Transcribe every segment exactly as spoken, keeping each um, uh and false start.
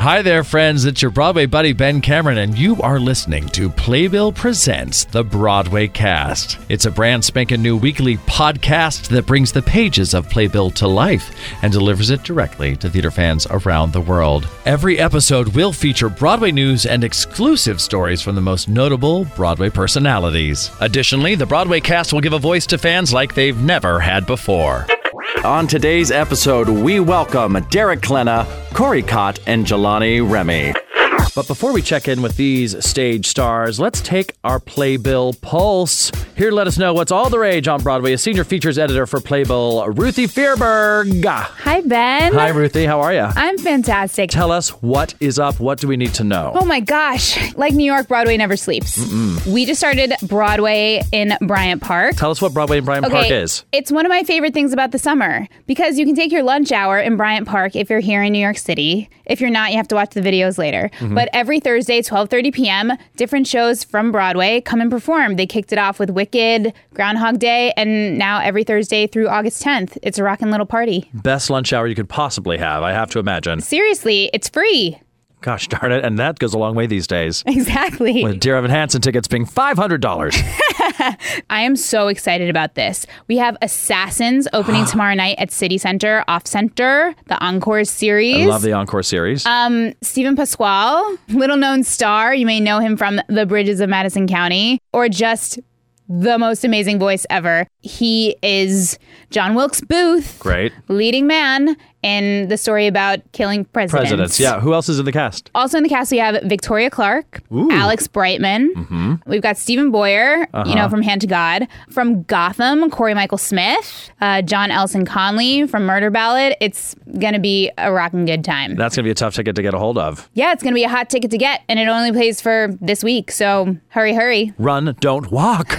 Hi there, friends. It's your Broadway buddy, Ben Cameron, and you are listening to Playbill Presents The Broadway Cast. It's a brand spanking new weekly podcast that brings the pages of Playbill to life and delivers it directly to theater fans around the world. Every episode will feature Broadway news and exclusive stories from the most notable Broadway personalities. Additionally, the Broadway Cast will give a voice to fans like they've never had before. On today's episode, we welcome Derek Klena, Corey Cott, and Jelani Remy. But before we check in with these stage stars, let's take our Playbill pulse. Here to let us know what's all the rage on Broadway is senior features editor for Playbill, Ruthie Fearberg. Hi, Ben. Hi, Ruthie. How are you? I'm fantastic. Tell us what is up. What do we need to know? Oh my gosh. Like New York, Broadway never sleeps. Mm-mm. We just started Broadway in Bryant Park. Tell us what Broadway in Bryant okay, Park is. It's one of my favorite things about the summer because you can take your lunch hour in Bryant Park if you're here in New York City. If you're not, you have to watch the videos later. Mm-hmm. But every Thursday, twelve thirty p.m., different shows from Broadway come and perform. They kicked it off with Wicked, Groundhog Day, and now every Thursday through August tenth. It's a rockin' little party. Best lunch hour you could possibly have, I have to imagine. Seriously, it's free. Gosh darn it, and that goes a long way these days. Exactly. With Dear Evan Hansen tickets being five hundred dollars. I am so excited about this. We have Assassins opening tomorrow night at City Center, Off Center, the Encore series. I love the Encore series. Um, Stephen Pasquale, little known star. You may know him from The Bridges of Madison County, or just the most amazing voice ever. He is John Wilkes Booth. Great. Leading man in the story about killing presidents. Presidents, yeah. Who else is in the cast? Also in the cast, we have Victoria Clark, Ooh. Alex Brightman. Mm-hmm. We've got Stephen Boyer, uh-huh. you know, from Hand to God. From Gotham, Corey Michael Smith, uh, John Elson Conley from Murder Ballad. It's going to be a rockin' good time. That's going to be a tough ticket to get a hold of. Yeah, it's going to be a hot ticket to get, and it only plays for this week, so hurry, hurry. Run, don't walk.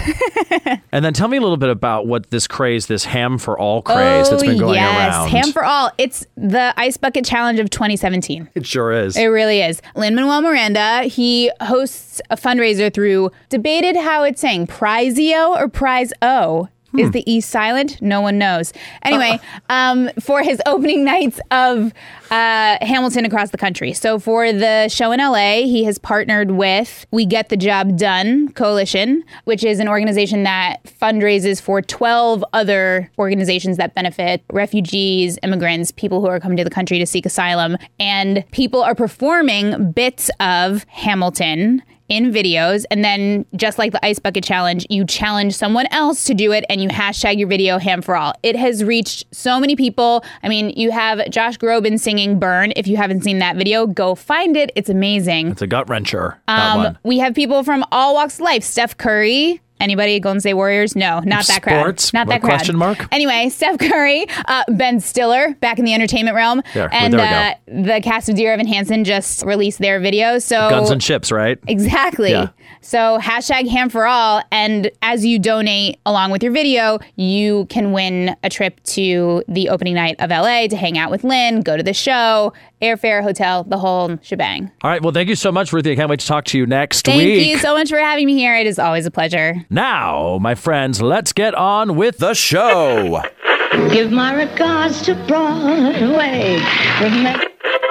And then tell me a little bit about what this craze, this Ham for All craze oh, that's been going yes. around. Ham for All. It's the Ice Bucket Challenge of twenty seventeen. It sure is. It really is. Lin-Manuel Miranda, he hosts a fundraiser through, debated how it's saying, Prize-O or Prize-O. Hmm. Is the E silent? No one knows. Anyway, uh, um, for his opening nights of uh, Hamilton across the country. So for the show in L A, he has partnered with We Get the Job Done Coalition, which is an organization that fundraises for twelve other organizations that benefit refugees, immigrants, people who are coming to the country to seek asylum. And people are performing bits of Hamilton in videos, and then just like the Ice Bucket Challenge, you challenge someone else to do it, and you hashtag your video Ham for All. It has reached so many people. I mean, you have Josh Groban singing Burn. If you haven't seen that video, go find it. It's amazing. It's a gut-wrencher, that um, one. We have people from all walks of life. Steph Curry. Anybody? Golden State Warriors? No, not that crowd. Sports? Not that what, crowd. Question mark? Anyway, Steph Curry, uh, Ben Stiller, back in the entertainment realm. There, and there we uh, the cast of Dear Evan Hansen just released their video. So Guns and Ships, right? Exactly. Yeah. So hashtag Ham for All. And as you donate along with your video, you can win a trip to the opening night of L A to hang out with Lynn, go to the show, airfare, hotel, the whole shebang. All right. Well, thank you so much, Ruthie. I can't wait to talk to you next thank week. Thank you so much for having me here. It is always a pleasure. Now, my friends, let's get on with the show. Give my regards to Broadway. Remember-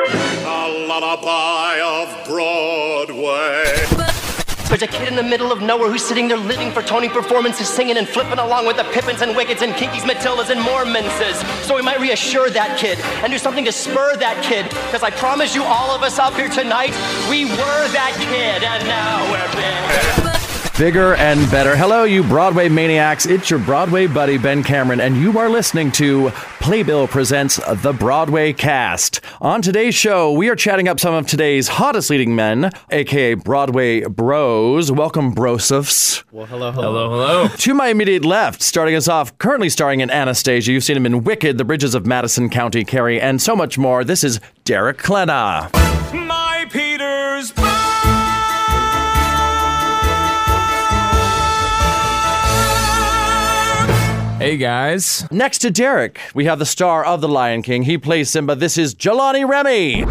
a lullaby of Broadway. There's a kid in the middle of nowhere who's sitting there living for Tony performances, singing and flipping along with the Pippins and Wickeds and Kinkies, Matildas and Mormonses. So we might reassure that kid and do something to spur that kid, because I promise you, all of us up here tonight, we were that kid, and now we're big. Bigger and better. Hello, you Broadway maniacs. It's your Broadway buddy, Ben Cameron, and you are listening to Playbill Presents The Broadway Cast. On today's show, we are chatting up some of today's hottest leading men, a k a. Broadway bros. Welcome, brosifs. Well, hello, hello. Hello, hello. To my immediate left, starting us off, currently starring in Anastasia. You've seen him in Wicked, The Bridges of Madison County, Carrie, and so much more. This is Derek Klena. My Peter's Hey, guys. Next to Derek, we have the star of The Lion King. He plays Simba. This is Jelani Remy.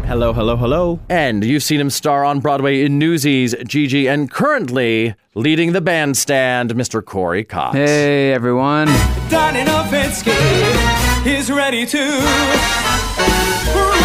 Hello, hello, hello. And you've seen him star on Broadway in Newsies, Gigi, and currently leading the bandstand, Mister Corey Cox. Hey, everyone. Danny Nowitzki is ready to roll.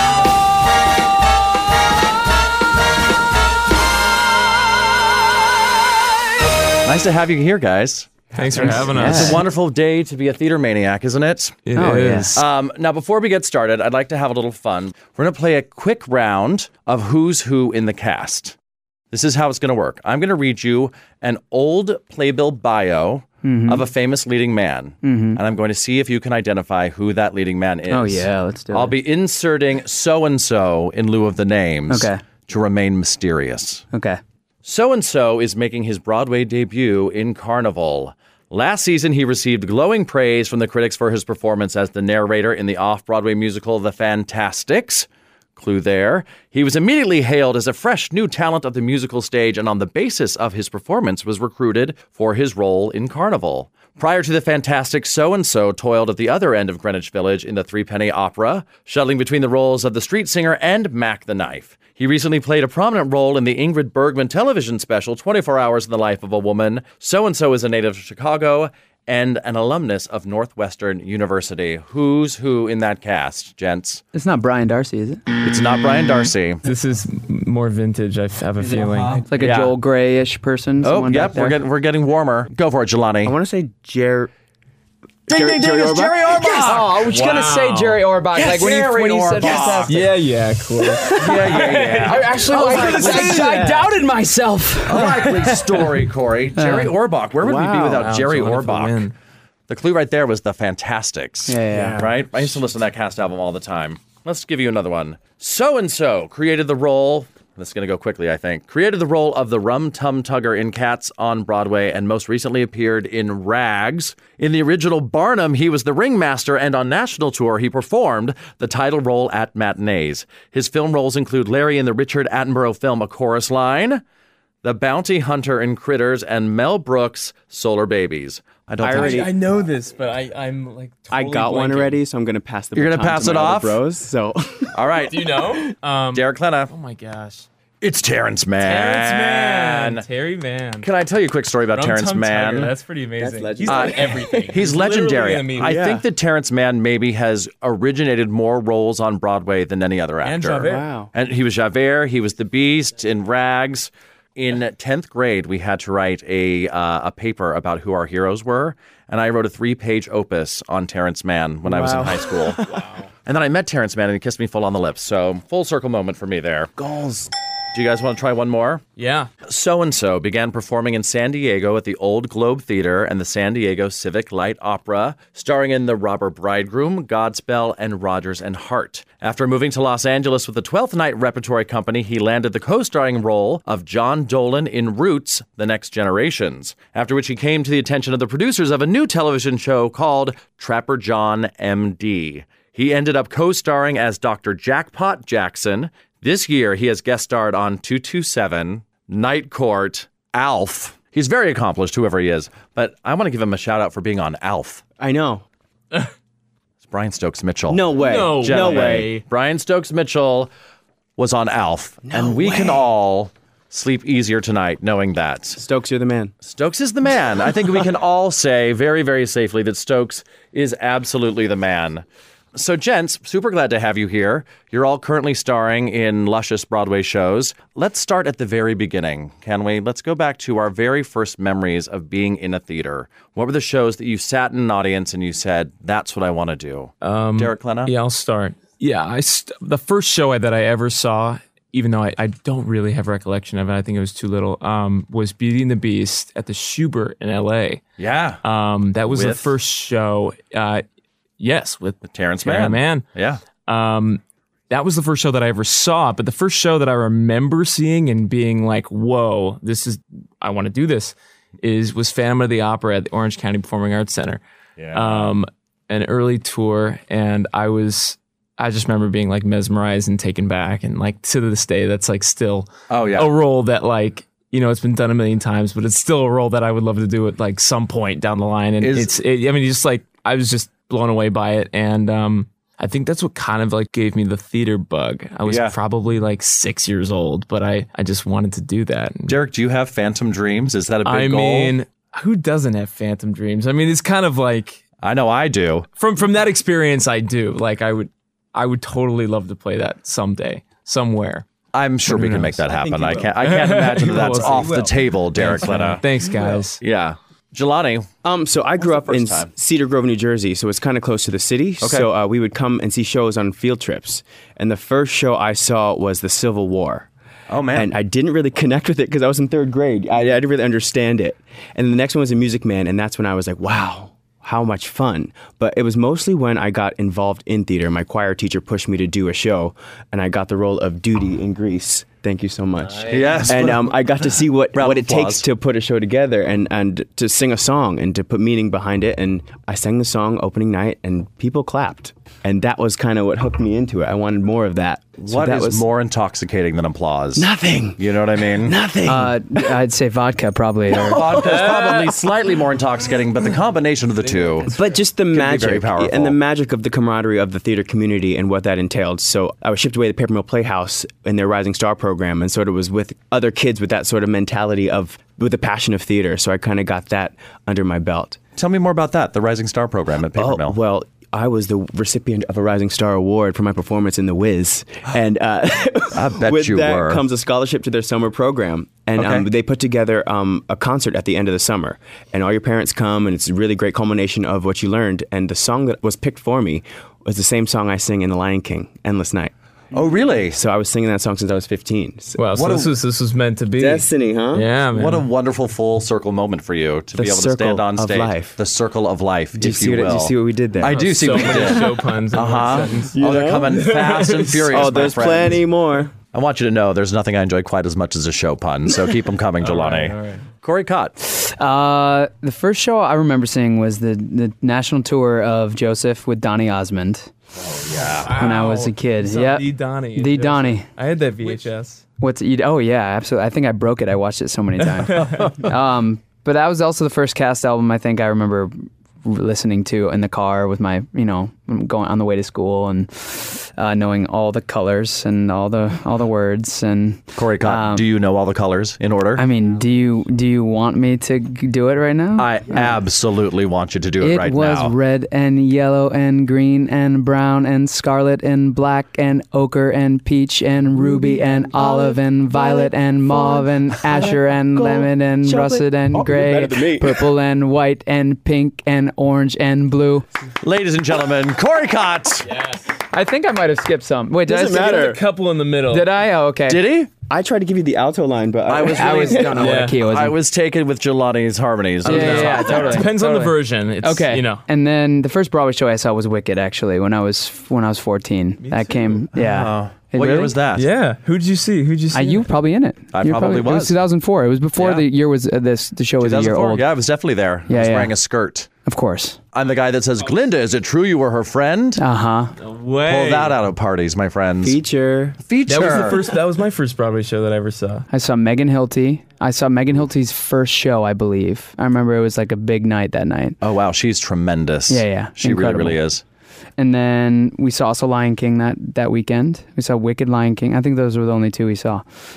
Nice to have you here, guys. Thanks for having us. It's a wonderful day to be a theater maniac, isn't it? It Oh, is. Um, now, before we get started, I'd like to have a little fun. We're going to play a quick round of who's who in the cast. This is how it's going to work. I'm going to read you an old playbill bio mm-hmm. of a famous leading man, mm-hmm. and I'm going to see if you can identify who that leading man is. Oh, yeah, let's do it. I'll be inserting so-and-so in lieu of the names Okay. to remain mysterious. Okay. So-and-so is making his Broadway debut in Carnival. Last season, he received glowing praise from the critics for his performance as the narrator in the off-Broadway musical The Fantastics. Clue there. He was immediately hailed as a fresh new talent of the musical stage, and on the basis of his performance was recruited for his role in Carnival. Prior to The Fantastics, So-and-so toiled at the other end of Greenwich Village in the Threepenny Opera, shuttling between the roles of the street singer and Mac the Knife. He recently played a prominent role in the Ingrid Bergman television special, twenty-four hours in the Life of a Woman. So-and-so is a native of Chicago and an alumnus of Northwestern University. Who's who in that cast, gents? It's not Brian Darcy, is it? It's not Brian Darcy. This is more vintage, I f- have a feeling. It's like a Yeah. Joel Grey-ish person. Oh, someone yep, back there. we're getting, we're getting warmer. Go for it, Jelani. I want to say Jer. Ding, Jerry- ding, ding, Jerry it's Orbach? Jerry Orbach! Oh, I was Wow. gonna say Jerry Orbach. Yes, like when Jerry you when you said Orbach. fantastic. Yeah, yeah, cool. Yeah, yeah, yeah. I actually, I was I, gonna say I, that. I doubted myself. Likely story, Corey. Jerry Orbach. Where would we be Wow. without Wow, Jerry it's a wonderful Orbach? win. The clue right there was The Fantastics. Yeah, yeah. Right? I used to listen to that cast album all the time. Let's give you another one. So-and-so created the role... This is going to go quickly, I think. Created the role of the Rum Tum Tugger in Cats on Broadway and most recently appeared in Rags. In the original Barnum, he was the ringmaster, and on national tour, he performed the title role at matinees. His film roles include Larry in the Richard Attenborough film A Chorus Line, The Bounty Hunter in Critters, and Mel Brooks' Solar Babies. I don't I think already- I know this, but I, I'm like I totally got one blanking. already, so I'm gonna pass the. You're gonna baton pass to it my other off? bros. So All right. Do you know? Um, Derek Klena. oh my gosh. It's Terrence Mann. Terrence Mann. Terry Mann. Can I tell you a quick story about Rum Terrence Tum Mann? Tugger, That's pretty amazing. That's He's legendary. done everything. He's literally legendary. in the I Yeah. think that Terrence Mann maybe has originated more roles on Broadway than any other actor. And Javert. wow. And he was Javert. He was the Beast in Rags. In tenth grade, we had to write a uh, a paper about who our heroes were, and I wrote a three-page opus on Terrence Mann when I was in Wow. high school. Wow. And then I met Terrence Mann, and he kissed me full on the lips. So full circle moment for me there. goals. Do you guys want to try one more? Yeah. So-and-so began performing in San Diego at the Old Globe Theater and the San Diego Civic Light Opera, starring in The Robber Bridegroom, Godspell, and Rodgers and Hart. After moving to Los Angeles with the Twelfth Night Repertory Company, he landed the co-starring role of John Dolan in Roots, The Next Generations, after which he came to the attention of the producers of a new television show called Trapper John, M D. He ended up co-starring as Doctor Jackpot Jackson. This year, he has guest starred on two two seven, Night Court, Alf. He's very accomplished, whoever he is, but I want to give him a shout out for being on Alf. I know. It's Brian Stokes Mitchell. No way. No no Gentlemen, way. Brian Stokes Mitchell was on Alf, and we can all sleep easier tonight knowing that. Stokes, you're the man. Stokes is the man. I think we can all say very, very safely that Stokes is absolutely the man. So, gents, super glad to have you here. You're all currently starring in luscious Broadway shows. Let's start at the very beginning, can we? Let's go back to our very first memories of being in a theater. What were the shows that you sat in an audience and you said, that's what I want to do? Um, Derek Klena? Yeah, I'll start. Yeah, I st- the first show that I ever saw, even though I, I don't really have recollection of it, I think it was too little, um, was Beauty and the Beast at the Schubert in L A. Yeah. Um, that was the With? first show. Uh, yes, with Terrence Terrence Mann. Mann. Yeah. Um, that was the first show that I ever saw, but the first show that I remember seeing and being like, whoa, this is, I want to do this, is was Phantom of the Opera at the Orange County Performing Arts Center. Yeah. Um, an early tour, and I was, I just remember being like mesmerized and taken back, and like to this day, that's like still Oh, yeah. a role that like, you know, it's been done a million times, but it's still a role that I would love to do at like some point down the line. And Is- it's, it, I mean, just like, I was just blown away by it. And um, I think that's what kind of like gave me the theater bug. I was Yeah. probably like six years old, but I, I just wanted to do that. Derek, do you have phantom dreams? Is that a big I goal? mean, who doesn't have phantom dreams? I mean, it's kind of like I know I do. from from that experience. I do. Like I would, I would totally love to play that someday, somewhere. I'm sure we can knows? make that I think happen. you I will. can't. I can't imagine that that's will. off He the will. table, Derek Thanks, man. Lena. Thanks, guys. Yeah, Jelani. Um, so I grew up the in first time? Cedar Grove, New Jersey, so it's kind of close to the city. Okay. So uh, we would come and see shows on field trips. And the first show I saw was the Civil War. Oh man. And I didn't really connect with it because I was in third grade. I, I didn't really understand it. And the next one was a Music Man, and that's when I was like, wow, how much fun. But it was mostly when I got involved in theater. My choir teacher pushed me to do a show, and I got the role of Duty in Grease. Thank you so much. Yes. And um, I got to see what, Round what of it applause. takes to put a show together and, and to sing a song and to put meaning behind it. And I sang the song opening night, and people clapped. And that was kind of what hooked me into it. I wanted more of that. So What that is was more intoxicating than applause? Nothing. You know what I mean? Nothing. Uh, I'd say vodka probably. Or, Vodka is probably slightly more intoxicating, but the combination of the two. But just the be magic very powerful. and the magic of the camaraderie of the theater community and what that entailed. So I was shipped away to Paper Mill Playhouse in their Rising Star program, and sort of was with other kids with that sort of mentality of with the passion of theater. So I kind of got that under my belt. Tell me more about that, the Rising Star program at Paper Oh, Mill. well, I was the recipient of a Rising Star Award for my performance in The Wiz, and uh, I bet with you that were. comes a scholarship to their summer program. And um, Okay. they put together um, a concert at the end of the summer, and all your parents come, and it's a really great culmination of what you learned. And the song that was picked for me was the same song I sing in The Lion King, "Endless Night." Oh, really? So I was singing that song since I was fifteen. So Wow, so What a- this was this was meant to be. Destiny, huh? Yeah, man. What a wonderful full circle moment for you to The be able to circle stand on of stage. life. The circle of life, Do you if see you what? will. Do you see what we did there? I do see so what you many did. show puns in one Uh-huh. sentence. Oh, they're coming fast and furious. Oh, my there's friends. plenty more. I want you to know there's nothing I enjoy quite as much as a show pun, so keep them coming, Jelani. right, all right. Corey Cott. uh, the first show I remember seeing was the, the national tour of Joseph with Donny Osmond. When I was a kid. So Yeah. The Donnie. The Donnie. I had that V H S. What's you? Oh yeah, absolutely. I think I broke it. I watched it so many times. um, but that was also the first Cast album I think I remember listening to in the car with my, you know, going on the way to school and uh, knowing all the colors and all the all the words and. Corey Cott, Um, do you know all the colors in order? I mean, do you do you want me to g- do it right now? I absolutely want you to do it, It right was now. red and yellow and green and brown and scarlet and black and ochre and peach and ruby and olive and violet and mauve and azure and lemon and russet and Oh, gray, you're better than me. purple and white and pink and orange and blue. Ladies and gentlemen, Corey Cott. I think I might have skipped some. Wait, did Doesn't I skip- matter. A couple in the middle. Did I? Oh, okay. Did he? I tried to give you the alto line, but I, I was I really, was don't know Yeah. what key it was. I in. was taken with Jelani's harmonies. Yeah, yeah, yeah, totally. Depends on the Totally. version. It's, Okay. You know. And then the first Broadway show I saw was Wicked. Actually, when I was when I was fourteen, that came. Yeah. Oh. It What year really- was that? Yeah. Who'd you see? Who'd you see? Uh, you were probably in it. I You were probably It was. was two thousand four. It was before Yeah. the year was uh, this. The show was a year 2004? old. Yeah, I was definitely there. I Yeah, was yeah. wearing a skirt. Of course. I'm the guy that says, Glinda, is it true you were her friend? Uh huh. Way. Pull that out of parties, my friends. feature. Feature. That was the first. That was my first Broadway show that I ever saw. I saw Megan Hilty. I saw Megan Hilty's first show, I believe. I remember it was like a big night that night. Oh, wow. She's tremendous. Yeah, yeah. She Incredible. really, really is. And then we saw also Lion King that, that weekend. We saw Wicked, Lion King. I think those were the only two we saw.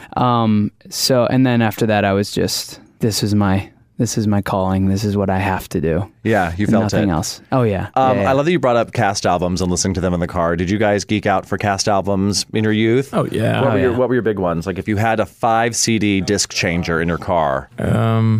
Um, so, and then after that, I was just, this is my, this is my calling. This is what I have to do. Yeah, you felt Nothing it. else. Oh yeah. Um, Yeah, yeah. I love that you brought up cast albums and listening to them in the car. Did you guys geek out for cast albums in your youth? Oh yeah. What, were, your, yeah. what were your big ones? Like if you had a five C D disc changer in your car, Um,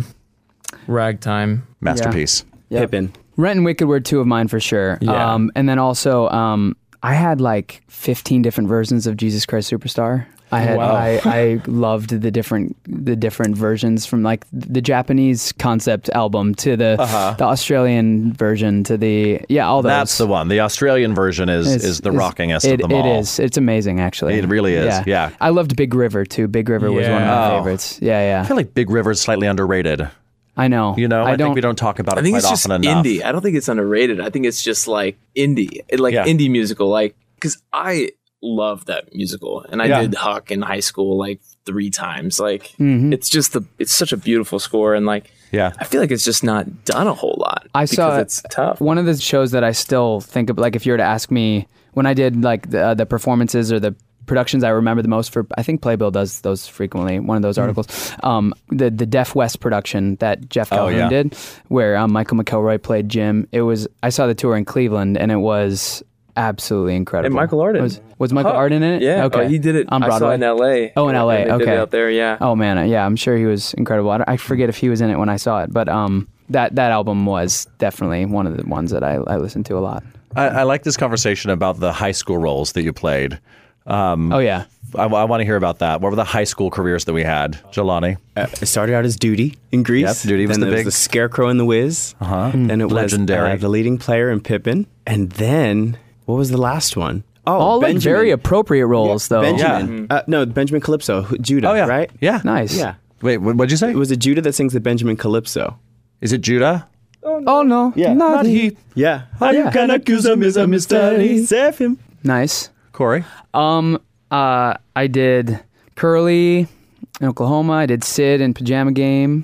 Ragtime. masterpiece. Yep. Pippin. Rent and Wicked were two of mine for sure. Yeah. Um, and then also, um, I had like fifteen different versions of Jesus Christ Superstar. I had Wow. I, I loved the different the different versions from like the Japanese concept album to the the Australian version to the yeah all those. That's the one. The Australian version is It's- is the it's- rockingest it, of them all. It is. It's amazing, actually. It really is, yeah. I loved Big River too. Big River was one of my Yeah. Oh. favorites. Yeah, yeah. I feel like Big River's slightly underrated. I know. You know, I, I don't. think we don't talk about it I think quite it's just often enough. indie. I don't think it's underrated. I think it's just like indie, It- like Yeah. indie musical. Like because I love that musical, and I Yeah. did Huck in high school like three times. Like Mhm. it's just the it's such a beautiful score, and like Yeah. I feel like it's just not done a whole lot. I because saw it's tough. One of the shows that I still think of, like if you were to ask me when I did like the, uh, the performances or the productions I remember the most for, I think Playbill does those frequently, one of those articles, um, the the Deaf West production that Jeff Calhoun oh, yeah. did, where um, Michael McElroy played Jim. It was, I saw the tour in Cleveland, and it was absolutely incredible. And Michael Arden. Was, was Michael Huh. Arden in it? Yeah, okay. oh, he did it. on I Broadway. saw it in L A. Oh, in L A, And they okay. did it out there, yeah. Oh man, yeah, I'm sure he was incredible. I, don't- I forget if he was in it when I saw it, but um, that that album was definitely one of the ones that I, I listened to a lot. I, I like this conversation about the high school roles that you played. Um, Oh yeah. I, I want to hear about that. What were the high school careers that we had, Jelani? Uh, it started out as Duty in Greece. Yep, Duty was then the there big- was the Scarecrow in The Wiz. Uh-huh. Then it Legendary. was uh, the leading player in Pippin. And then, what was the last one? Oh, All like Benjamin. very appropriate roles though. Benjamin. Uh, no, Benjamin Calypso. who- Judah, Oh, yeah. right? Yeah. Nice. Yeah. Wait, what, what'd you say? It was a Judah that sings the Benjamin Calypso. Is it Judah? Oh no. Yeah. Not he. Yeah. How you can accuse him is a mystery. Save him. Nice. Corey? Um, uh, I did Curly in Oklahoma. I did Sid in Pajama Game.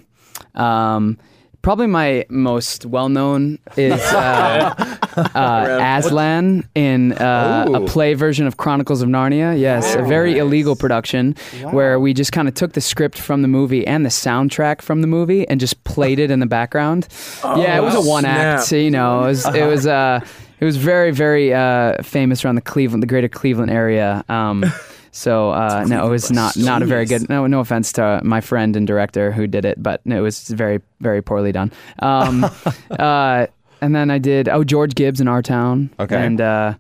Um, probably my most well-known is uh, uh, Aslan in uh, a play version of Chronicles of Narnia. Yes, a very illegal production where we just kind of took the script from the movie and the soundtrack from the movie and just played it in the background. yeah, it was a one act. snap. You know, it was. It was uh, It was very, very uh, famous around the Cleveland, the greater Cleveland area. Um, so uh, no, it was not not a very good. No, no offense to my friend and director who did it, but no, it was very, very poorly done. Um, uh, and then I did oh George Gibbs in Our Town. Okay. And uh,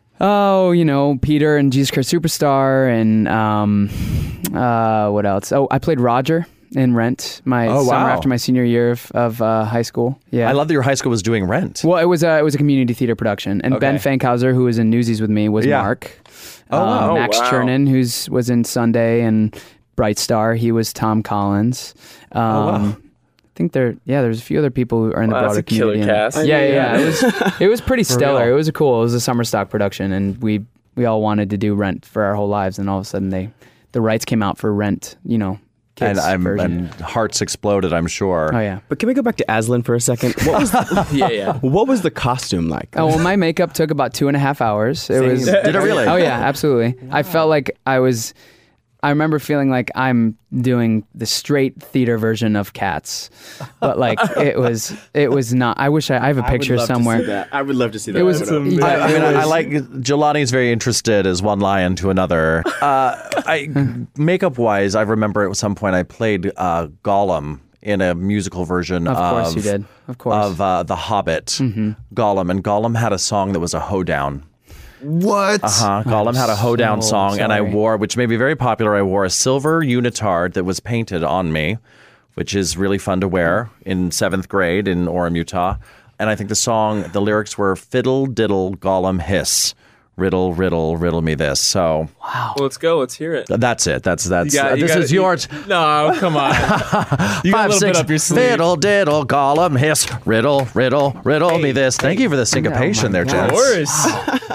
oh, you know Peter and Jesus Christ Superstar and um, uh, what else? Oh, I played Roger in Rent my Oh, summer wow. after my senior year of, of uh, high school. Yeah. I love that your high school was doing Rent. Well, it was a it was a community theater production, and Ben Okay. Fankhauser, who was in Newsies with me, was Yeah. Mark. Oh, wow. Um, Max Oh, wow. Chernin, who's was in Sunday and Bright Star, he was Tom Collins. Um, Oh, wow. I think there, yeah, there's a few other people who are in the Wow, broader that's a killer community. and- cast. Yeah, yeah, yeah. It was it was pretty stellar. real. It was a cool. It was a summer stock production, and we we all wanted to do Rent for our whole lives, and all of a sudden they the rights came out for Rent. You know, And, kids I'm, version. and hearts exploded, I'm sure. Oh yeah. But can we go back to Aslan for a second? What was Yeah, yeah. what was the costume like? Oh well, my makeup took about two and a half hours. It was. Did it really? Oh yeah, absolutely. I felt like I was. I remember feeling like I'm doing the straight theater version of Cats, but like it was. It was not. I wish I, I have a picture somewhere. I would love to see that. It was. photo. yeah, I, I it mean, I, I was- like Jelani's very interested as one lion to another. Uh, I makeup wise, I remember at some point I played uh, Gollum in a musical version Of of course you did. Of course. of uh, The Hobbit. Gollum, and Gollum had a song that was a hoedown. What? Uh-huh. Gollum had a hoedown so song, and I sorry. wore, which made me very popular. I wore a silver unitard that was painted on me, which is really fun to wear in seventh grade in Orem, Utah. And I think the song, the lyrics were "Fiddle diddle Gollum hiss, riddle riddle riddle me this." So Well, let's go. Let's hear it. that's it. That's that's You got- uh, you this got- is you- yours. No, come on. You got a little bit up your sleeve. Fiddle diddle Gollum hiss, riddle riddle riddle me this. Thank you for the syncopation there, Of gents. course.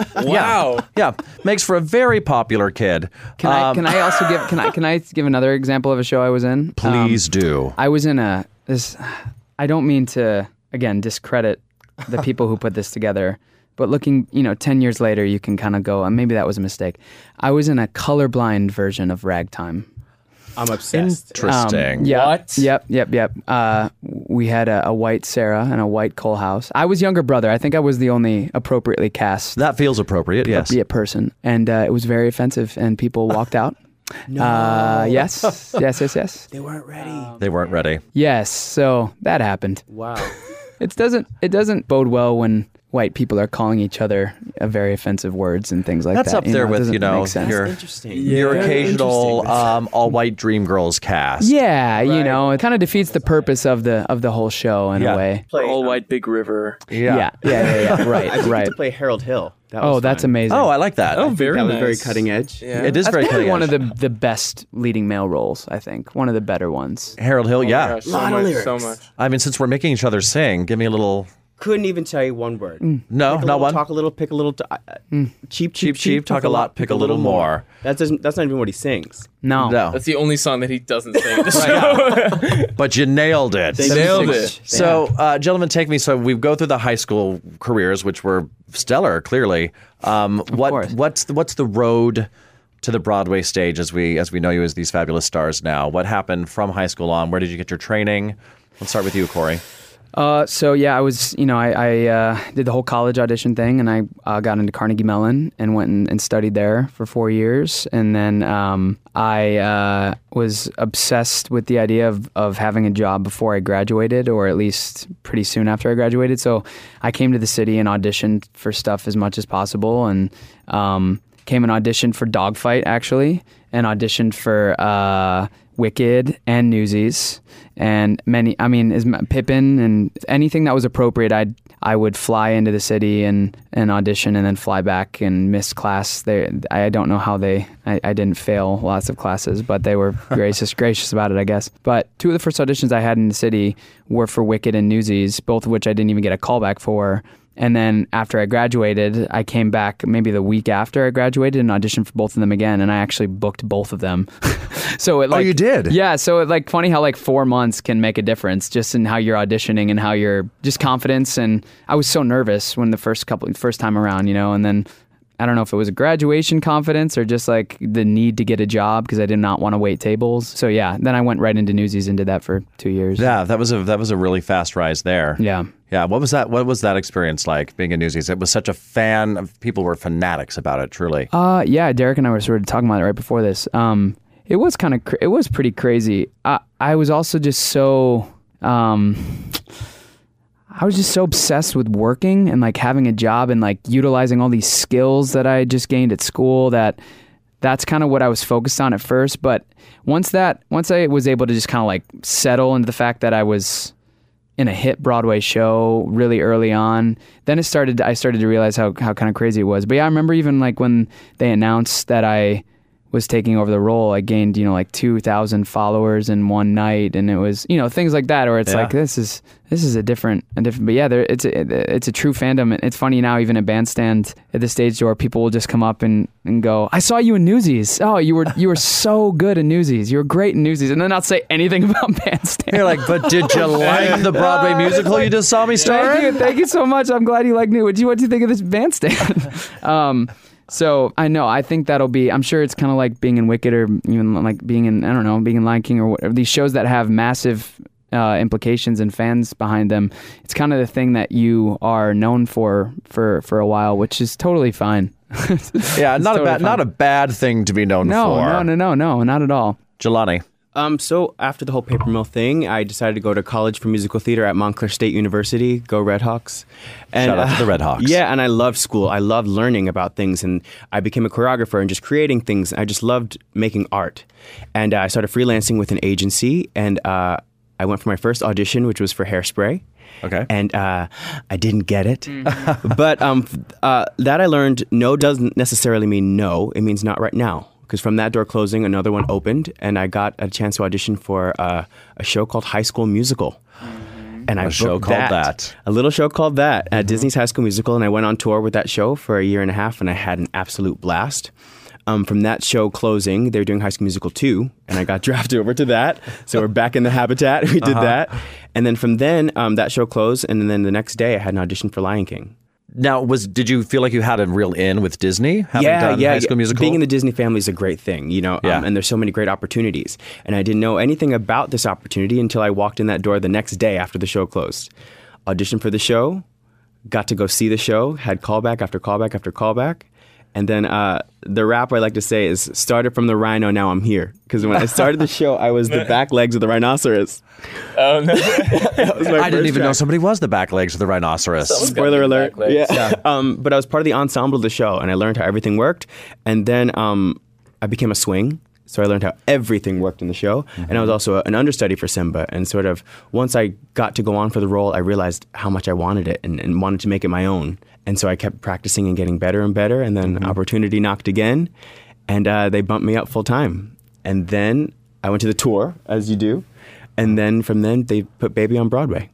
Wow. Yeah, makes for a very popular kid. Can I? Um, Can I also give? Can I? Can I give another example of a show I was in? Um, Please do. I was in a this. I don't mean to again discredit the people who put this together, but looking, you know, ten years later, you can kind of go, uh, maybe that was a mistake. I was in a colorblind version of Ragtime. I'm obsessed. Interesting. Um, yeah, What? Yep, yep, yep. Uh, we had a, a white Sarah and a white Cole House. I was younger brother. I think I was the only appropriately cast That feels appropriate, yes. be a person, and uh, it was very offensive, and people walked out. No. Uh, yes, yes, yes, yes, They weren't ready. They weren't ready. yes. So that happened. Wow. It doesn't. It doesn't bode well when white people are calling each other uh, very offensive words and things like That's that. up there it with, doesn't you know, make sense. your, Interesting. your Yeah. occasional Interesting. um, all-white Dreamgirls cast. Yeah, you know, it kind of defeats the purpose of the of the whole show in Yeah. a way. All White Big River. Yeah, yeah, yeah, yeah. Right, I did right. get to play Harold Hill. That Oh, was that's fun. amazing. Oh, I like that. Oh, very That was nice. very cutting edge. Yeah. It is That's very probably cutting one edge. of the the best leading male roles. I think one of the better ones. Harold Hill, yeah. Yeah, so Lot of much, lyrics. so much. I mean, since we're making each other sing, give me a little Couldn't even tell you one word. Mm. No, Pick a not little, one. Talk a little, pick a little. T- uh, Mm. Cheap, cheap, Cheap, cheap, talk a lot, pick a little more. That doesn't. That's not even what he sings. No. No. That's the only song that he doesn't sing in the show. But you nailed it. Thank you Nailed so it. much. So, uh, gentlemen, take me. So we go through the high school careers, which were stellar, clearly. Um, what course. what's the, what's the road to the Broadway stage as we as we know you as these fabulous stars now? What happened from high school on? Where did you get your training? Let's start with you, Corey. Uh, so yeah, I was, you know, I, I uh, did the whole college audition thing, and I uh, got into Carnegie Mellon and went and, and studied there for four years, and then um, I uh, was obsessed with the idea of of having a job before I graduated, or at least pretty soon after I graduated. So I came to the city and auditioned for stuff as much as possible, and um, came and auditioned for Dogfight actually, and auditioned for uh, Wicked and Newsies. And many, I mean, is Pippin and anything that was appropriate, I'd I would fly into the city and, and audition, and then fly back and miss class. They, I don't know how they, I, I didn't fail lots of classes, but they were gracious gracious about it, I guess. But two of the first auditions I had in the city were for Wicked and Newsies, both of which I didn't even get a callback for. And then after I graduated, I came back maybe the week after I graduated and auditioned for both of them again, and I actually booked both of them. So it like, oh, you did? Yeah. So it like funny how like four months can make a difference just in how you're auditioning and how you're just confidence. And I was so nervous when the first couple, first time around, you know, and then I don't know if it was a graduation confidence or just like the need to get a job because I did not want to wait tables. So yeah, then I went right into Newsies and did that for two years. Yeah, that was a that was a really fast rise there. Yeah. Yeah. What was that? What was that experience like being in Newsies? It was such a fan of people were fanatics about it. Truly. Uh, yeah. Derek and I were sort of talking about it right before this. Um, it was kind of cr- it was pretty crazy. I I was also just so um. I was just so obsessed with working and like having a job and like utilizing all these skills that I just gained at school that that's kind of what I was focused on at first. But once that, once I was able to just kind of like settle into the fact that I was in a hit Broadway show really early on, then it started, I started to realize how, how kind of crazy it was. But yeah, I remember even like when they announced that I was taking over the role, I gained, you know, like two thousand followers in one night, and it was, you know, things like that, or it's Yeah. like, this is, this is a different, a different, but yeah, there, it's a, it's a true fandom. It's funny now, even at Bandstand at the stage door, people will just come up and, and go, I saw you in Newsies. Oh, you were, you were so good in Newsies. You were great in Newsies. And then not say anything about Bandstand. You're like, but did you like the Broadway musical you just saw me star Thank in? you, thank you so much. I'm glad you like me. What do you, what do you think of this Bandstand? um, So I know, I think that'll be, I'm sure it's kind of like being in Wicked or even like being in, I don't know, being in Lion King or whatever, these shows that have massive uh, implications and fans behind them. It's kind of the thing that you are known for, for, for a while, which is totally fine. Yeah, It's not a totally bad, fine. not a bad thing to be known No, for. no, no, no, no, not at all. Jelani. Um, so after the whole paper mill thing, I decided to go to college for musical theater at Montclair State University. Go Redhawks! And, Shout out to the Redhawks. Yeah, and I loved school. I loved learning about things, and I became a choreographer and just creating things. I just loved making art, and uh, I started freelancing with an agency, and uh, I went for my first audition, which was for Hairspray. Okay. And uh, I didn't get it. But um, uh, that I learned, no doesn't necessarily mean no. It means not right now. Because from that door closing, another one opened, and I got a chance to audition for uh, a show called High School Musical. And I A show booked called that. A little show called that at Disney's High School Musical, and I went on tour with that show for a year and a half, and I had an absolute blast. Um, from that show closing, they were doing High School Musical two, and I got drafted over to that. So we're back in the Habitat. We did Uh-huh. that. And then from then, um, that show closed, and then the next day I had an audition for Lion King. Now, was did you feel like you had a real in with Disney? Having yeah, done yeah. High School Musical? Being in the Disney family is a great thing, you know, Yeah. um, and there's so many great opportunities. And I didn't know anything about this opportunity until I walked in that door the next day after the show closed. Auditioned for the show, got to go see the show, had callback after callback after callback. And then uh, the rap I like to say is, started from the rhino, now I'm here. Because when I started the show, I was the back legs of the rhinoceros. Oh, no. That was my I didn't first even know track. somebody was the back legs of the rhinoceros. Spoiler alert. back legs. Yeah. um, but I was part of the ensemble of the show, and I learned how everything worked. And then um, I became a swing. So I learned how everything worked in the show. Mm-hmm. And I was also an understudy for Simba. And sort of once I got to go on for the role, I realized how much I wanted it and, and wanted to make it my own. And so I kept practicing and getting better and better. And then Mm-hmm. opportunity knocked again. And uh, they bumped me up full time. And then I went to the tour, as you do. And then from then, they put Baby on Broadway.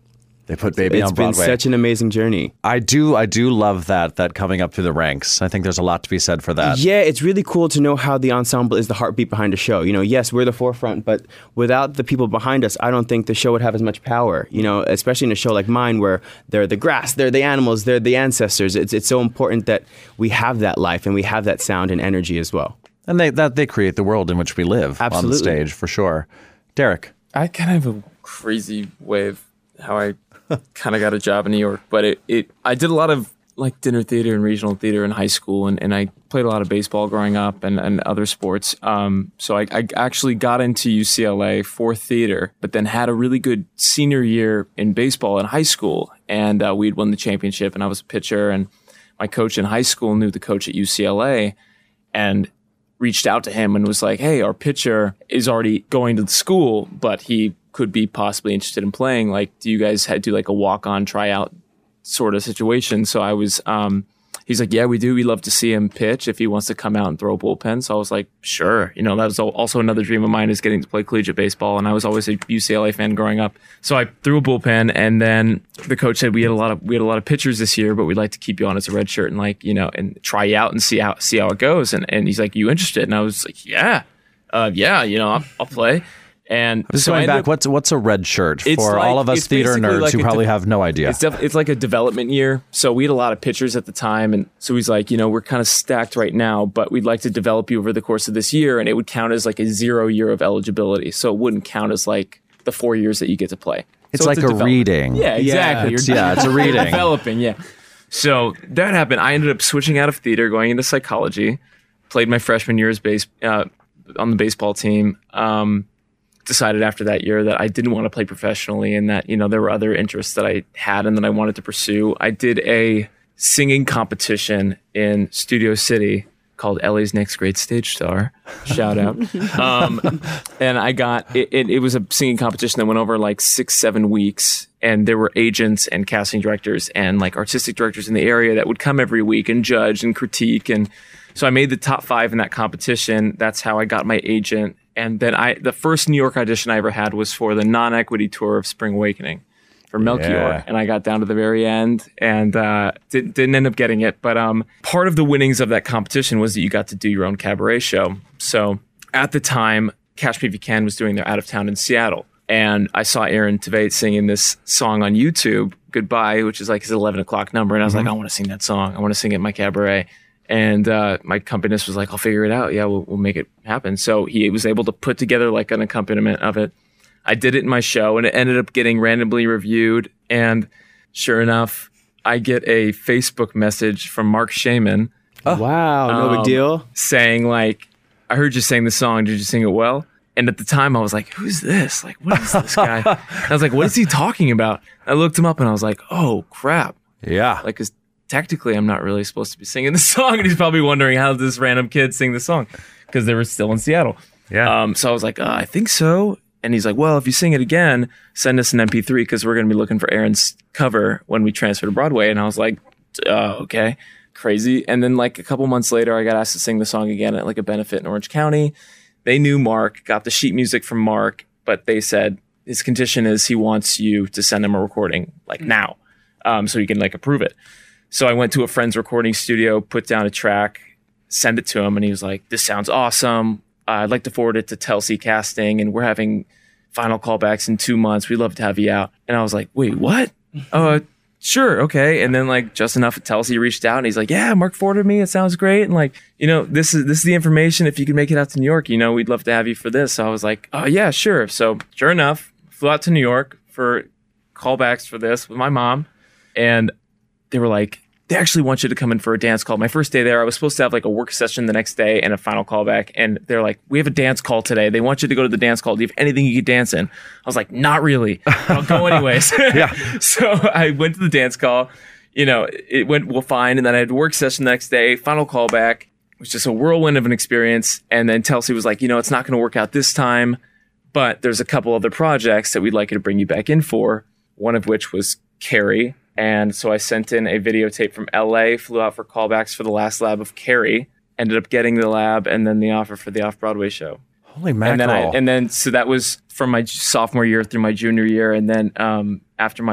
They put Baby It's on Broadway. been such an amazing journey. I do, I do love that, that coming up through the ranks. I think there's a lot to be said for that. Yeah, it's really cool to know how the ensemble is the heartbeat behind a show. You know, yes, we're the forefront, but without the people behind us, I don't think the show would have as much power. You know, especially in a show like mine where they're the grass, they're the animals, they're the ancestors. It's it's so important that we have that life and we have that sound and energy as well. And they that they create the world in which we live Absolutely. on the stage, for sure. Derek. I kind of have a crazy way of how I kind of got a job in New York, but it, it I did a lot of like dinner theater and regional theater in high school, and, and I played a lot of baseball growing up and, and other sports. Um, so I, I actually got into U C L A for theater, but then had a really good senior year in baseball in high school, and uh, we'd won the championship, and I was a pitcher, and my coach in high school knew the coach at U C L A, and reached out to him and was like, hey, our pitcher is already going to the school, but he could be possibly interested in playing. Like, do you guys had do like a walk-on tryout sort of situation? So I was, um, he's like, yeah, we do. We'd love to see him pitch if he wants to come out and throw a bullpen. So I was like, sure. You know, that was also another dream of mine, is getting to play collegiate baseball. And I was always a U C L A fan growing up. So I threw a bullpen, and then the coach said, we had a lot of, we had a lot of pitchers this year, but we'd like to keep you on as a redshirt and like, you know, and try you out and see how, see how it goes. And, and he's like, you interested? And I was like, yeah, uh, yeah, you know, I'll, I'll play. And Just so going I back, ended up- what's what's a red shirt It's for like- all of us it's theater basically nerds like who a probably de- have no idea? It's, def- it's like a development year. So we had a lot of pitchers at the time. And so he's like, you know, we're kind of stacked right now, but we'd like to develop you over the course of this year. And it would count as like a zero year of eligibility. So it wouldn't count as like the four years that you get to play. It's So like a, development. reading. Yeah, exactly. It's, You're yeah, it's a reading. developing. Yeah. So that happened. I ended up switching out of theater, going into psychology, played my freshman year as base, uh, on the baseball team. Um, decided after that year that I didn't want to play professionally, and that, you know, there were other interests that I had and that I wanted to pursue. I did a singing competition in Studio City called L A's Next Great Stage Star. Shout out. Um, and I got, it, it, it was a singing competition that went over like six, seven weeks. And there were agents and casting directors and like artistic directors in the area that would come every week and judge and critique. And so I made the top five in that competition. That's how I got my agent. And then I, the first New York audition I ever had was for the non-equity tour of Spring Awakening for Melchior. Yeah. And I got down to the very end and uh, did, didn't end up getting it. But um, part of the winnings of that competition was that you got to do your own cabaret show. So at the time, Catch Me If You Can was doing their out of town in Seattle. And I saw Aaron Tveit singing this song on YouTube, Goodbye, which is like his eleven o'clock number. And I was like, I want to sing that song. I want to sing it in my cabaret. And uh, my accompanist was like, I'll figure it out. Yeah, we'll, we'll make it happen. So he was able to put together like an accompaniment of it. I did it in my show, and it ended up getting randomly reviewed. And sure enough, I get a Facebook message from Mark Shaman Wow, no Um, big deal. saying like, I heard you sing the song. Did you sing it well? And at the time I was like, who's this? Like, what is this guy? I was like, what is he talking about? I looked him up and I was like, oh crap. Yeah. Like, 'cause technically I'm not really supposed to be singing the song. And he's probably wondering how did this random kid sing the song, because they were still in Seattle. Yeah. Um, so I was like, uh, I think so. And he's like, well, if you sing it again, send us an M P three, because we're going to be looking for Aaron's cover when we transfer to Broadway. And I was like, uh, okay, crazy. And then like a couple months later, I got asked to sing the song again at like a benefit in Orange County. They knew Mark, got the sheet music from Mark, but they said his condition is he wants you to send him a recording like now, um, so he can like approve it. So I went to a friend's recording studio, put down a track, send it to him, and he was like, this sounds awesome. Uh, I'd like to forward it to Telsey Casting, and we're having final callbacks in two months. We'd love to have you out. And I was like, wait, what? Uh, sure, okay. And then like just enough at Telsey reached out, and he's like, yeah, Mark forwarded me. It sounds great. And like, you know, this is this is the information. If you could make it out to New York, you know, we'd love to have you for this. So I was like, oh yeah, sure. So sure enough, flew out to New York for callbacks for this with my mom, and they were like, they actually want you to come in for a dance call. My first day there, I was supposed to have like a work session the next day and a final callback. And they're like, we have a dance call today. They want you to go to the dance call. Do you have anything you could dance in? I was like, not really. I'll go anyways. Yeah. So I went to the dance call. You know, it went well fine. And then I had a work session the next day, final callback. It was just a whirlwind of an experience. And then Telsey was like, you know, it's not going to work out this time, but there's a couple other projects that we'd like you to bring you back in for. One of which was Carrie. And so I sent in a videotape from L A, flew out for callbacks for the last lab of Carrie, ended up getting the lab and then the offer for the off-Broadway show. Holy And mackerel. then, I, and then, so that was from my sophomore year through my junior year. And then um, after my f-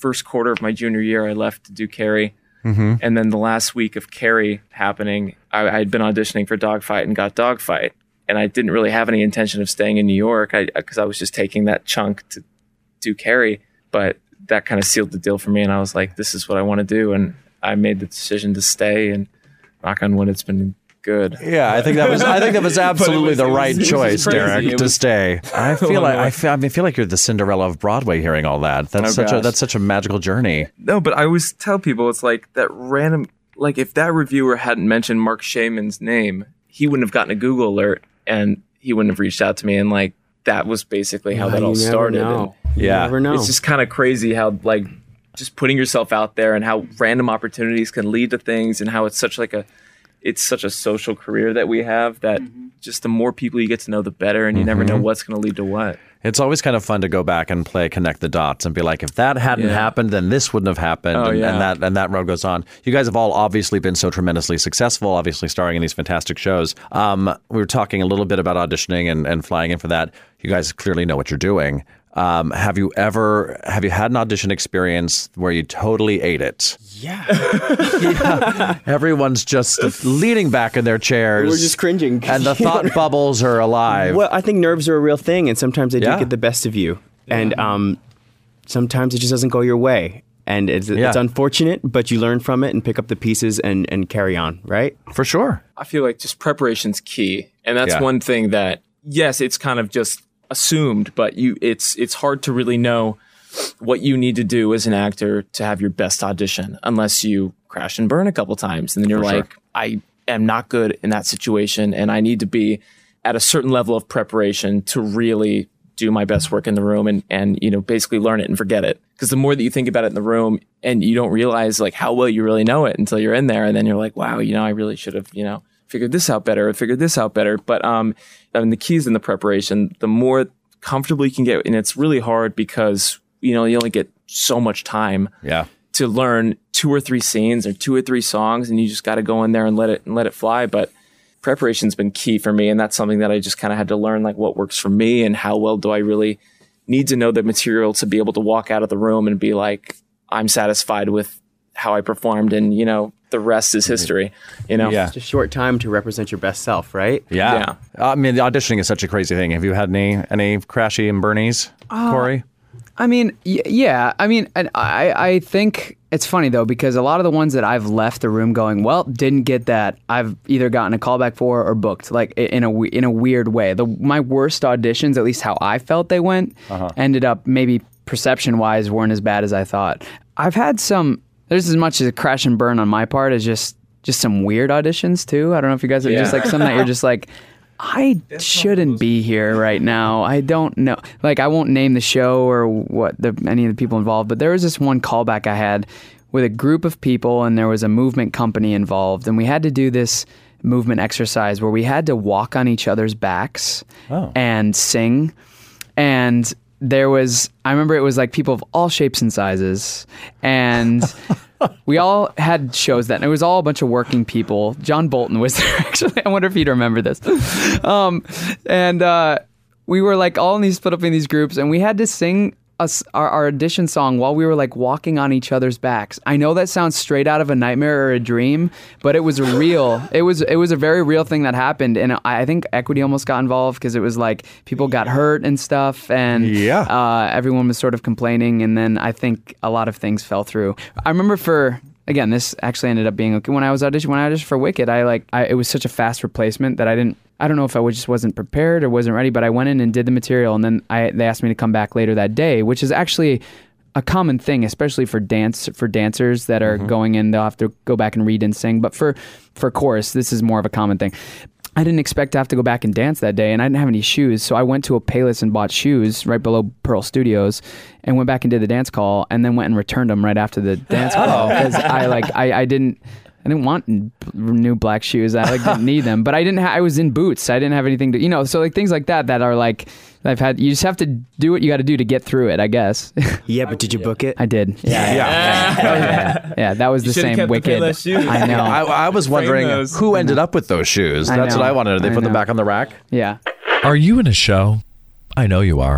first quarter of my junior year, I left to do Carrie. Mm-hmm. And then the last week of Carrie happening, I, I had been auditioning for Dogfight and got Dogfight. And I didn't really have any intention of staying in New York because I, I was just taking that chunk to do Carrie. But that kind of sealed the deal for me. And I was like, this is what I want to do. And I made the decision to stay, and knock on wood, it's been good. Yeah, I think that was I think that was absolutely was- the it was- right it was choice, crazy. Derek, It to was- stay. I feel like I feel, I mean, I feel like you're the Cinderella of Broadway hearing all that. That's Oh, such a gosh. that's such a magical journey. No, but I always tell people it's like that random, like if that reviewer hadn't mentioned Mark Shaman's name, he wouldn't have gotten a Google alert and he wouldn't have reached out to me. And like, that was basically how Well, that you all never started. know. And You Yeah. never know. it's just kind of crazy how like just putting yourself out there and how random opportunities can lead to things and how it's such like a, it's such a social career that we have that just the more people you get to know, the better. And you never know what's going to lead to what. It's always kind of fun to go back and play connect the dots and be like, if that hadn't Yeah. happened, then this wouldn't have happened, Oh, and, yeah. and that and that road goes on. You guys have all obviously been so tremendously successful, obviously starring in these fantastic shows. Um, we were talking a little bit about auditioning and, and flying in for that. You guys clearly know what you're doing. Um, have you ever have you had an audition experience where you totally ate it? Yeah. Yeah. Everyone's just leaning back in their chairs. We're just cringing. And the thought bubbles are alive. Well, I think nerves are a real thing, and sometimes they Yeah. do get the best of you. And um, sometimes it just doesn't go your way. And it's, Yeah. it's unfortunate, but you learn from it and pick up the pieces and, and carry on, right? For sure. I feel like just preparation's key. And that's Yeah. one thing that, yes, it's kind of just assumed, but you it's it's hard to really know what you need to do as an actor to have your best audition unless you crash and burn a couple times. And then you're For sure. like, I am not good in that situation and I need to be at a certain level of preparation to really do my best work in the room and, and you know, basically learn it and forget it. Because the more that you think about it in the room and you don't realize like how well you really know it until you're in there. And then you're like, wow, you know, I really should have, you know, figured this out better or figured this out better. But um, I mean, the keys in the preparation, the more comfortable you can get. And it's really hard because, you know, you only get so much time Yeah. to learn two or three scenes or two or three songs. And you just got to go in there and let it and let it fly. But preparation's been key for me. And that's something that I just kind of had to learn, like what works for me and how well do I really need to know the material to be able to walk out of the room and be like, I'm satisfied with how I performed. And, you know, the rest is history, you know? Yeah. It's a short time to represent your best self, right? Yeah. I mean, the auditioning is such a crazy thing. Have you had any any crashy and burnies, Corey? I mean, y- yeah. I mean, and I, I think it's funny though because a lot of the ones that I've left the room going, well, didn't get that. I've either gotten a callback for or booked, like i- in a we- in a weird way. The my worst auditions, at least how I felt they went, ended up maybe perception wise weren't as bad as I thought. I've had some. There's as much as a crash and burn on my part as just just some weird auditions too. I don't know if you guys are just Yeah. like some that you're just like. I shouldn't be here right now. I don't know. Like, I won't name the show or what the, any of the people involved, but there was this one callback I had with a group of people, and there was a movement company involved, and we had to do this movement exercise where we had to walk on each other's backs Oh. and sing. And there was, I remember it was like people of all shapes and sizes, and we all had shows that, and it was all a bunch of working people. John Bolton was there, actually. I wonder if he'd remember this. Um, and uh, we were like all in these, split up in these groups, and we had to sing us our, our audition song while we were like walking on each other's backs. I know that sounds straight out of a nightmare or a dream, but it was a real, it was it was a very real thing that happened. And I, I think Equity almost got involved because it was like people got hurt and stuff, and Yeah. uh, everyone was sort of complaining, and then I think a lot of things fell through. I remember for again, this actually ended up being okay when I was auditioning. When I auditioned for Wicked, I like I, it was such a fast replacement that I didn't. I don't know if I was- just wasn't prepared or wasn't ready, but I went in and did the material, and then I they asked me to come back later that day, which is actually a common thing, especially for dance for dancers that are going in. They'll have to go back and read and sing, but for for chorus, this is more of a common thing. I didn't expect to have to go back and dance that day, and I didn't have any shoes, so I went to a Payless and bought shoes right below Pearl Studios, and went back and did the dance call, and then went and returned them right after the dance call because I like I, I didn't. I didn't want n- new black shoes. I like didn't need them, but I didn't. Ha- I was in boots. I didn't have anything to, you know. So like things like that that are like I've had. You just have to do what you got to do to get through it, I guess. Yeah, but did you book it? I did. Yeah, yeah, yeah. yeah, yeah. That was the should've same kept the Wicked. Payless shoes. I know. I, I was wondering those. who ended up with those shoes. I That's know. what I wanted. Did they I put them know. back on the rack? Yeah. Are you in a show? I know you are.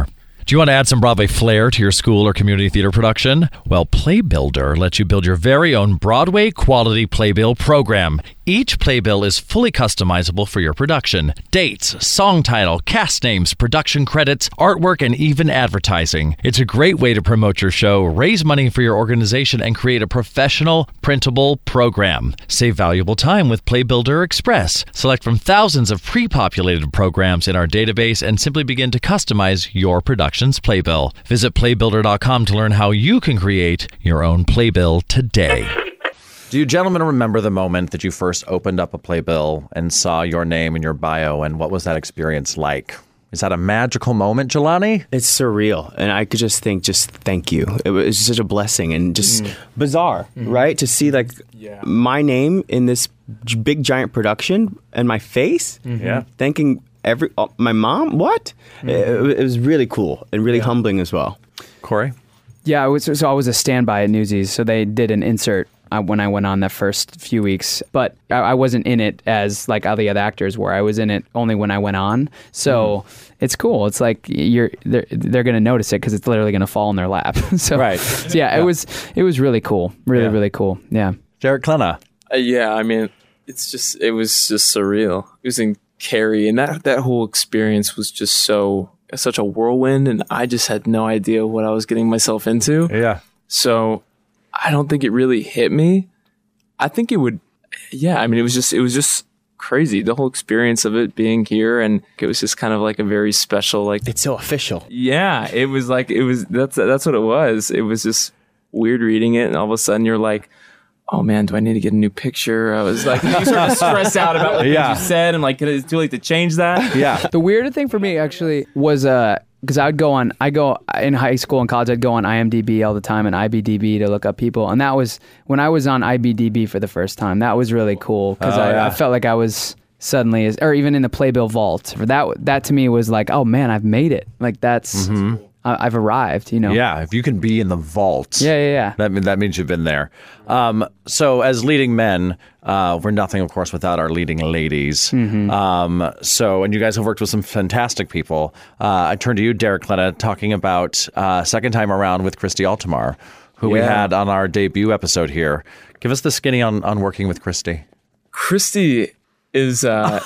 Do you want to add some Broadway flair to your school or community theater production? Well, Playbuilder lets you build your very own Broadway quality playbill program. Each playbill is fully customizable for your production. Dates, song title, cast names, production credits, artwork, and even advertising. It's a great way to promote your show, raise money for your organization, and create a professional, printable program. Save valuable time with Playbuilder Express. Select from thousands of pre-populated programs in our database and simply begin to customize your production's playbill. Visit playbuilder dot com to learn how you can create your own playbill today. Do you gentlemen remember the moment that you first opened up a playbill and saw your name in your bio, and what was that experience like? Is that a magical moment, Jelani? It's surreal, and I could just think, just thank you. It was such a blessing and just mm. bizarre, mm-hmm. right? To see like yeah. my name in this big giant production and my face, mm-hmm. yeah, thanking every uh, my mom. What? Mm-hmm. It, it was really cool and really yeah. humbling as well. Corey? Yeah, I was, so I was a standby at Newsies, so they did an insert uh, when I went on that first few weeks, but I, I wasn't in it as like all the other actors were. I was in it only when I went on, so mm. it's cool. It's like you're they're they're gonna notice it because it's literally gonna fall in their lap. so, right. so yeah, yeah, it was it was really cool, really yeah. really cool. Yeah, Derek Klena. Uh, yeah, I mean, it's just it was just surreal. It was in Carrie, and that that whole experience was just so. such a whirlwind, and I just had no idea what I was getting myself into. Yeah. So I don't think it really hit me. I think it would, yeah, I mean, it was just, it was just crazy. The whole experience of it being here, and it was just kind of like a very special, like. It's so official. Yeah. It was like, it was, that's, that's what it was. It was just weird reading it, and all of a sudden you're like, oh man, do I need to get a new picture? I was like, you sort of stress out about what yeah. you said, and like, is it too late to change that? Yeah. The weirder thing for me actually was, uh, because I would go on, I go in high school and college, I'd go on I M D B all the time and I B D B to look up people. And that was when I was on I B D B for the first time. That was really cool because oh, I, yeah. I felt like I was suddenly, or even in the Playbill vault. That that to me was like, oh man, I've made it. Like that's. Mm-hmm. I've arrived, you know. Yeah, if you can be in the vault. Yeah, yeah, yeah. That, that means you've been there. Um, so as leading men, uh, we're nothing, of course, without our leading ladies. Mm-hmm. Um, so, and you guys have worked with some fantastic people. Uh, I turn to you, Derek Klena, talking about uh, second time around with Christy Altomar, who yeah. we had on our debut episode here. Give us the skinny on, on working with Christy. Christy is uh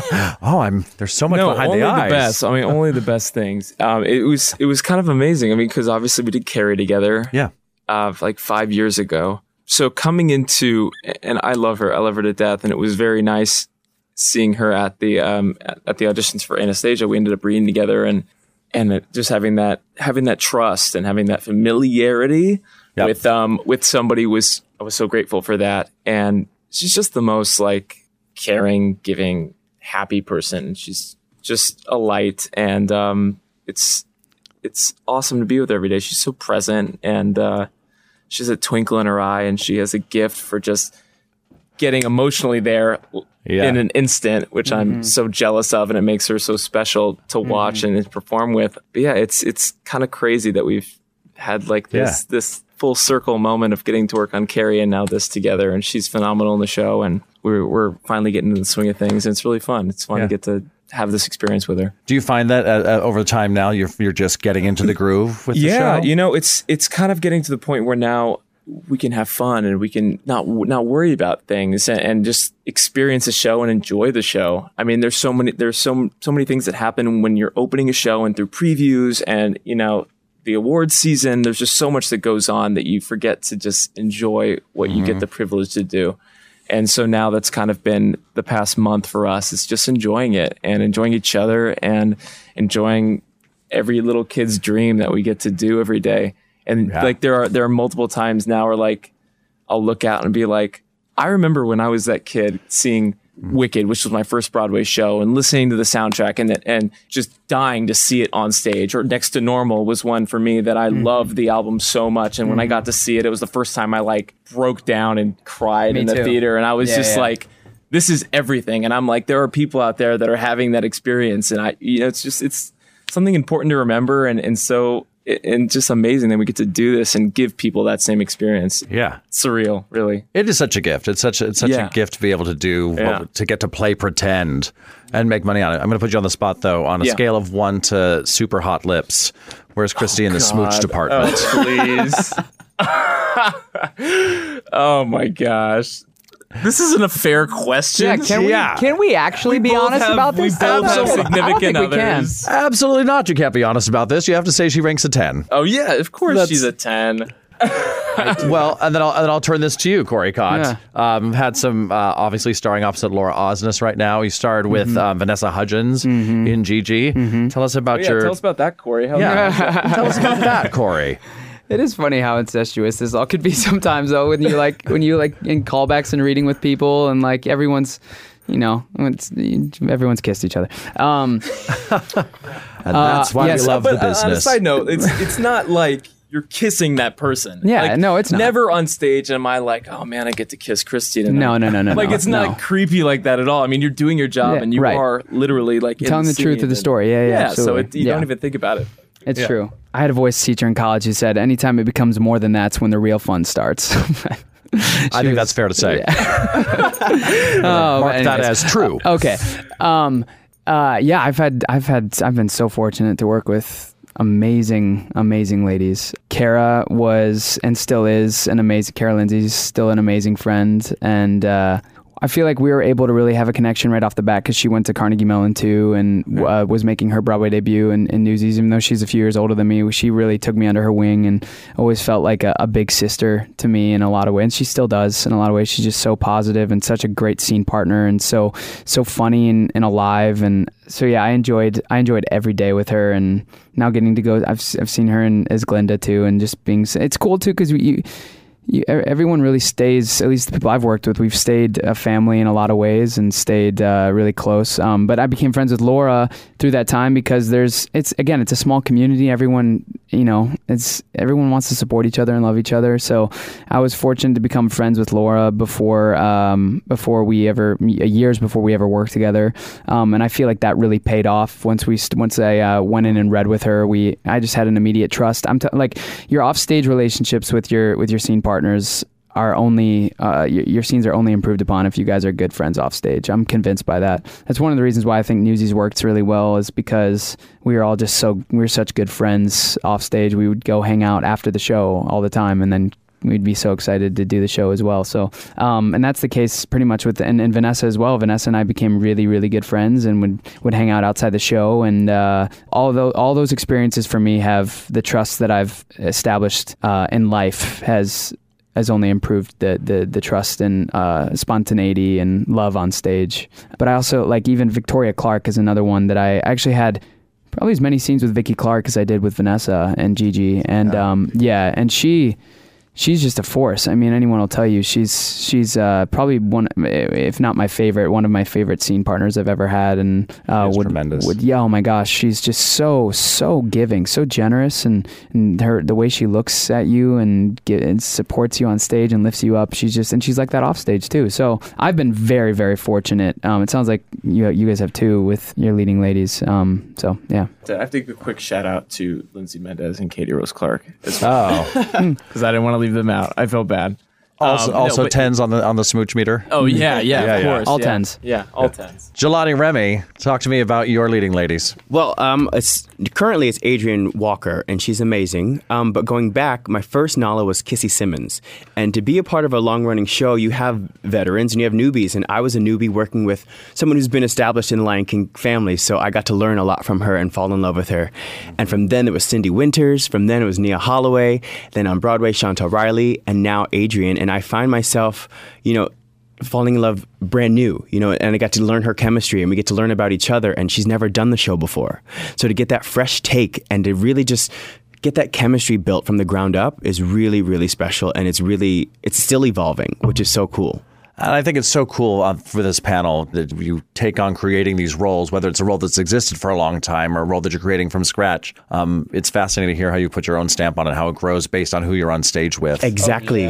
oh I'm there's so much no, behind only the the eyes. best. I mean, only the best things. Um, it was it was kind of amazing. I mean, because obviously we did Carrie together. Yeah. Uh, like five years ago. So coming into, and I love her. I love her to death. And it was very nice seeing her at the um at, at the auditions for Anastasia. We ended up reading together, and and just having that having that trust and having that familiarity yep. with um with somebody was I was so grateful for that. And she's just the most like. Caring, giving, happy person. She's just a light, and um, it's it's awesome to be with her every day. She's so present, and uh, she has a twinkle in her eye, and she has a gift for just getting emotionally there yeah. in an instant, which mm-hmm. I'm so jealous of, and it makes her so special to watch mm-hmm. and perform with. But yeah, it's it's kind of crazy that we've had like this yeah. this full circle moment of getting to work on Carrie and now this together, and she's phenomenal in the show, and we're we're finally getting into the swing of things, and it's really fun. It's fun yeah. to get to have this experience with her. Do you find that uh, uh, over the time now you're you're just getting into the groove with yeah, the show? Yeah, you know, it's it's kind of getting to the point where now we can have fun and we can not not worry about things and, and just experience the show and enjoy the show. I mean, there's so many there's so so many things that happen when you're opening a show and through previews and you know the awards season. There's just so much that goes on that you forget to just enjoy what mm-hmm. you get the privilege to do. And so now that's kind of been the past month for us. It's just enjoying it and enjoying each other and enjoying every little kid's dream that we get to do every day. And yeah. like there are there are multiple times now where like I'll look out and be like, I remember when I was that kid seeing Wicked, which was my first Broadway show, and listening to the soundtrack and and just dying to see it on stage. Or Next to Normal was one for me that I mm-hmm. loved the album so much, and mm-hmm. when I got to see it, it was the first time I like broke down and cried me in the too. theater, and I was yeah, just yeah. like, this is everything. And I'm like, there are people out there that are having that experience, and I, you know, it's just it's something important to remember, and and so and just amazing that we get to do this and give people that same experience. Yeah. Surreal, really. It is such a gift. It's such a, it's such Yeah. a gift to be able to do, Yeah. what, to get to play pretend and make money on it. I'm going to put you on the spot, though. On a Yeah. scale of one to super hot lips, where's Christy in the smooch God. department? Oh, please. Oh, my gosh. This isn't a fair question. Yeah, can we can we actually be both honest have- about we this? both have I don't significant think we can. others. Absolutely not. You can't be honest about this. You have to say she ranks a ten. Oh, yeah, of course That's- she's a ten. Well, and then I'll and then I'll turn this to you, Corey Cott. Um, had some uh, obviously starring opposite Laura Osnes right now. You starred with Mm-hmm. um, Vanessa Hudgens in Gigi. Tell us about Oh, yeah, your tell us about that, Corey. How yeah. Tell us about that, Corey. It is funny how incestuous this all could be sometimes, though. When you like, when you like in callbacks and reading with people, and like everyone's, you know, it's, everyone's kissed each other. Um, And that's why yes, we love but the uh, business. on a side note, it's it's not like you're kissing that person. Yeah, Like, no, it's not. Never on stage am I like, oh man, I get to kiss Christy tonight. No, no, no, no, Like no, it's not no. creepy like that at all. I mean, you're doing your job Yeah, and you right. are literally like in Telling the truth scene of the and- story. Yeah, yeah, Yeah, so absolutely. it, you Yeah. don't even think about it. It's Yeah. true. I had a voice teacher in college who said, anytime it becomes more than that's when the real fun starts. I think that's fair to say. Oh, Mark but that anyways. as true. Okay. Um, uh, yeah, I've had, I've had, I've been so fortunate to work with amazing, amazing ladies. Kara was and still is an amazing. Kara Lindsay's still an amazing friend, and uh, I feel like we were able to really have a connection right off the bat because she went to Carnegie Mellon too and uh, was making her Broadway debut in, in Newsies. Even though she's a few years older than me, she really took me under her wing and always felt like a, a big sister to me in a lot of ways. And she still does in a lot of ways. She's just so positive and such a great scene partner and so so funny and, and alive. And so yeah, I enjoyed I enjoyed every day with her. And now getting to go, I've I've seen her in, as Glinda too, and just being it's cool too because you. You, everyone really stays, at least the people I've worked with, we've stayed a family in a lot of ways and stayed uh, really close. Um, but I became friends with Laura through that time because there's, it's again, it's a small community. Everyone, you know, it's everyone wants to support each other and love each other. So I was fortunate to become friends with Laura before, um, before we ever, years before we ever worked together. Um, and I feel like that really paid off once we, once I uh, went in and read with her. We, I just had an immediate trust. I'm t- like your offstage relationships with your, with your scene partner. Partners are only uh, your, your scenes are only improved upon if you guys are good friends off stage. I'm convinced by that. That's one of the reasons why I think Newsies works really well is because we were all just so we were such good friends off stage. We would go hang out after the show all the time, and then we'd be so excited to do the show as well. So, um, and that's the case pretty much with and, and Vanessa as well. Vanessa and I became really, really good friends and would, would hang out outside the show. And uh, all those all those experiences for me have the trust that I've established uh, in life has. has only improved the the, the trust and uh, spontaneity and love on stage. But I also, like, even Victoria Clark is another one that I actually had probably as many scenes with Vicky Clark as I did with Vanessa and Gigi. And yeah, um, yeah and she... She's just a force. I mean, anyone will tell you she's she's uh, probably one, if not my favorite, one of my favorite scene partners I've ever had. And uh, would, tremendous. Would, yeah, oh my gosh, she's just so so giving, so generous, and, and her the way she looks at you and, get, and supports you on stage and lifts you up. She's just and she's like that off stage too. So I've been very very fortunate. Um, it sounds like you you guys have too with your leading ladies. Um, so yeah. I have to give a quick shout out to Lindsay Mendez and Katie Rose Clark as well. Oh, because I didn't want to leave them out. I felt bad. also, Um, no, also but- tens on the on the smooch meter. Oh yeah, yeah, Yeah, of yeah. course. All yeah. tens. Yeah, all tens. Jelani Remy, talk to me about your leading ladies. Well, um, it's, currently it's Adrienne Walker, and she's amazing. Um, but going back, my first Nala was Kissy Simmons. And to be a part of a long-running show, you have veterans and you have newbies. And I was a newbie working with someone who's been established in the Lion King family, so I got to learn a lot from her and fall in love with her. And from then, it was Cindy Winters. From then, it was Nia Holloway. Then on Broadway, Chantal Riley. And now Adrienne. And I find myself, you know, falling in love brand new, you know, and I got to learn her chemistry and we get to learn about each other, and she's never done the show before. So to get that fresh take and to really just get that chemistry built from the ground up is really, really special. And it's really, it's still evolving, which is so cool. And I think it's so cool uh, for this panel that you take on creating these roles, whether it's a role that's existed for a long time or a role that you're creating from scratch. Um, it's fascinating to hear how you put your own stamp on it, how it grows based on who you're on stage with. Exactly. Oh, yeah.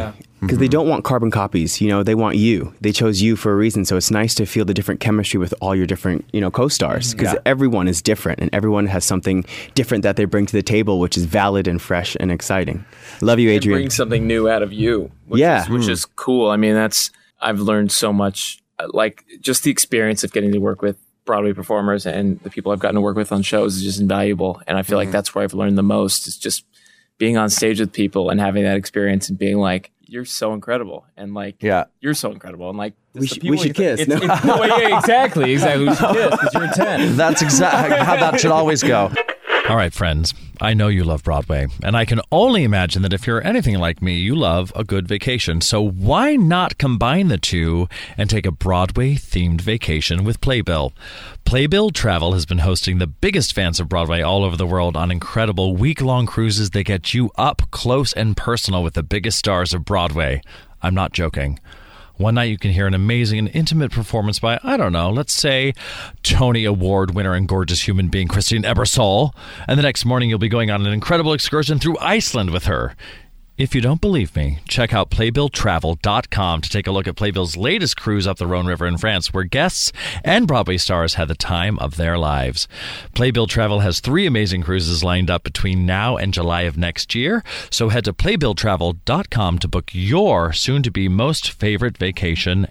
because they don't want carbon copies. You know, they want you. They chose you for a reason. So it's nice to feel the different chemistry with all your different, you know, co-stars, because Yeah. everyone is different and everyone has something different that they bring to the table, which is valid and fresh and exciting. Love you, And Adrian. bring something new out of you. Which Yeah. is, which Mm. is cool. I mean, that's I've learned so much. uh, Like just the experience of getting to work with Broadway performers and the people I've gotten to work with on shows is just invaluable. And I feel like that's where I've learned the most. Is just being on stage with people and having that experience and being like, you're so incredible, and like, Yeah. you're so incredible, and like, We the should- people we should you- kiss. It's, No. it's, no, yeah, exactly, exactly. We should kiss because you're ten. That's exactly how that should always go. All right, friends, I know you love Broadway, and I can only imagine that if you're anything like me, you love a good vacation. So why not combine the two and take a Broadway-themed vacation with Playbill? Playbill Travel has been hosting the biggest fans of Broadway all over the world on incredible week-long cruises that get you up close and personal with the biggest stars of Broadway. I'm not joking. One night you can hear an amazing and intimate performance by, I don't know, let's say Tony Award winner and gorgeous human being Christine Ebersole. And the next morning you'll be going on an incredible excursion through Iceland with her. If you don't believe me, check out playbill travel dot com to take a look at Playbill's latest cruise up the Rhone River in France, where guests and Broadway stars had the time of their lives. Playbill Travel has three amazing cruises lined up between now and July of next year, so head to playbill travel dot com to book your soon-to-be most favorite vacation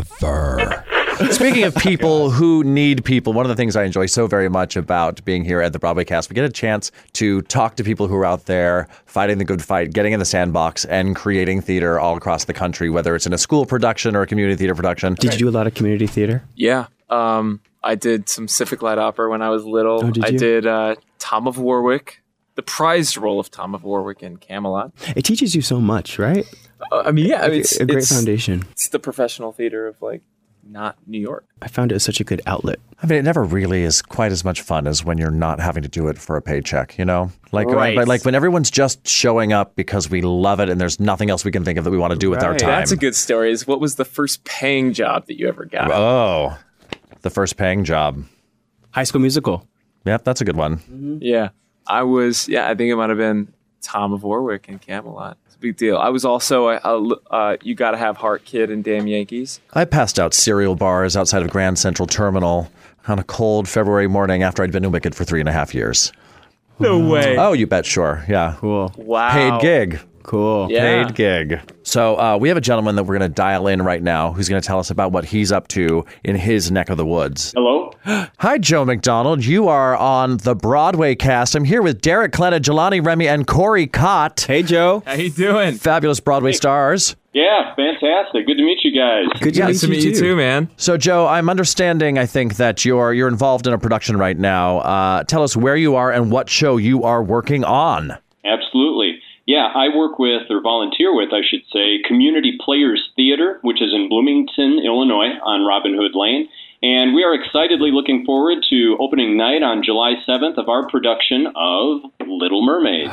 ever. Speaking of people who need people, one of the things I enjoy so very much about being here at the Broadway Cast, we get a chance to talk to people who are out there fighting the good fight, getting in the sandbox, and creating theater all across the country, whether it's in a school production or a community theater production. Did you do a lot of community theater? Yeah. Um, I did some Civic Light Opera when I was little. Oh, did I you? did uh, Tom of Warwick, the prized role of Tom of Warwick in Camelot. It teaches you so much, right? Uh, I mean, yeah, I mean, it's a great it's, foundation. It's the professional theater of like not New York. I found it was such a good outlet. I mean, it never really is quite as much fun as when you're not having to do it for a paycheck, you know? Like, Right. but like when everyone's just showing up because we love it and there's nothing else we can think of that we want to do with our Right. time. That's a good story. Is what was the first paying job that you ever got? Oh, the first paying job. High School Musical. Yep, that's a good one. Yeah, I was. Yeah, I think it might have been Tom of Warwick in Camelot. It's a big deal. I was also a, a, uh, You Gotta Have Heart kid in Damn Yankees. I passed out cereal bars outside of Grand Central Terminal on a cold February morning after I'd been in Wicked for three and a half years. No way. Oh, you bet, sure. Yeah. Cool. Wow. Paid gig. Cool. Yeah. Paid gig. So uh, we have a gentleman that we're going to dial in right now who's going to tell us about what he's up to in his neck of the woods. Hello? Hi, Joe McDonald. You are on the Broadway Cast. I'm here with Derek Klena, Jelani Remy, and Corey Cott. Hey, Joe. How you doing? Fabulous Broadway stars. Yeah, fantastic. Good to meet you guys. Good to Yeah, meet nice to you meet you too. too, man. So, Joe, I'm understanding, I think, that you're you're involved in a production right now. Uh, tell us where you are and what show you are working on. Absolutely. Yeah, I work with, or volunteer with, I should say, Community Players Theater, which is in Bloomington, Illinois, on Robin Hood Lane. And we are excitedly looking forward to opening night on July seventh of our production of Little Mermaid.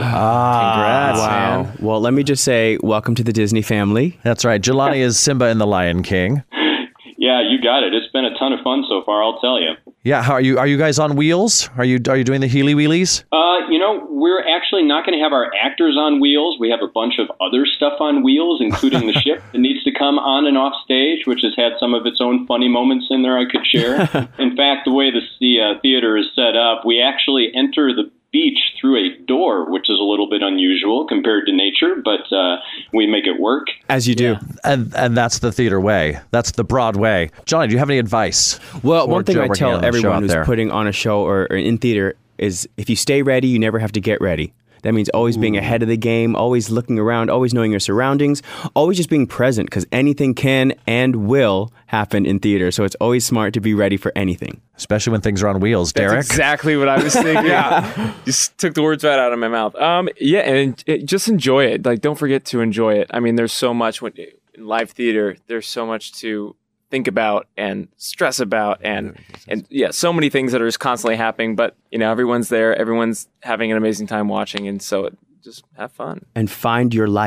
Ah, Congrats, Wow. man. Well, let me just say, welcome to the Disney family. That's right. Jelani is Simba in The Lion King. Yeah, you got it. It's been a ton of fun so far, I'll tell you. Yeah, how are you? Are you guys on wheels? Are you are you doing the Heely Wheelies? Uh, you know, we're actually not going to have our actors on wheels. We have a bunch of other stuff on wheels, including the ship that needs to come on and off stage, which has had some of its own funny moments in there I could share. In fact, the way the, the uh, theater is set up, we actually enter the beach through a door, which is a little bit unusual compared to nature, but uh, we make it work. As you do. And and that's the theater way. That's the Broadway. Johnny, do you have any advice? Well, for one thing Joe I working on tell the show everyone out who's there? putting on a show or, or in theater is if you stay ready, you never have to get ready. That means always being ahead of the game, always looking around, always knowing your surroundings, always just being present because anything can and will happen in theater. So it's always smart to be ready for anything. Especially when things are on wheels, Derek. That's exactly what I was thinking. Yeah, just took the words right out of my mouth. Um, yeah, and it, just enjoy it. Like, don't forget to enjoy it. I mean, there's so much when in live theater. There's so much to think about and stress about, and and yeah, so many things that are just constantly happening. But you know, everyone's there. Everyone's having an amazing time watching, and so just have fun. And find your light.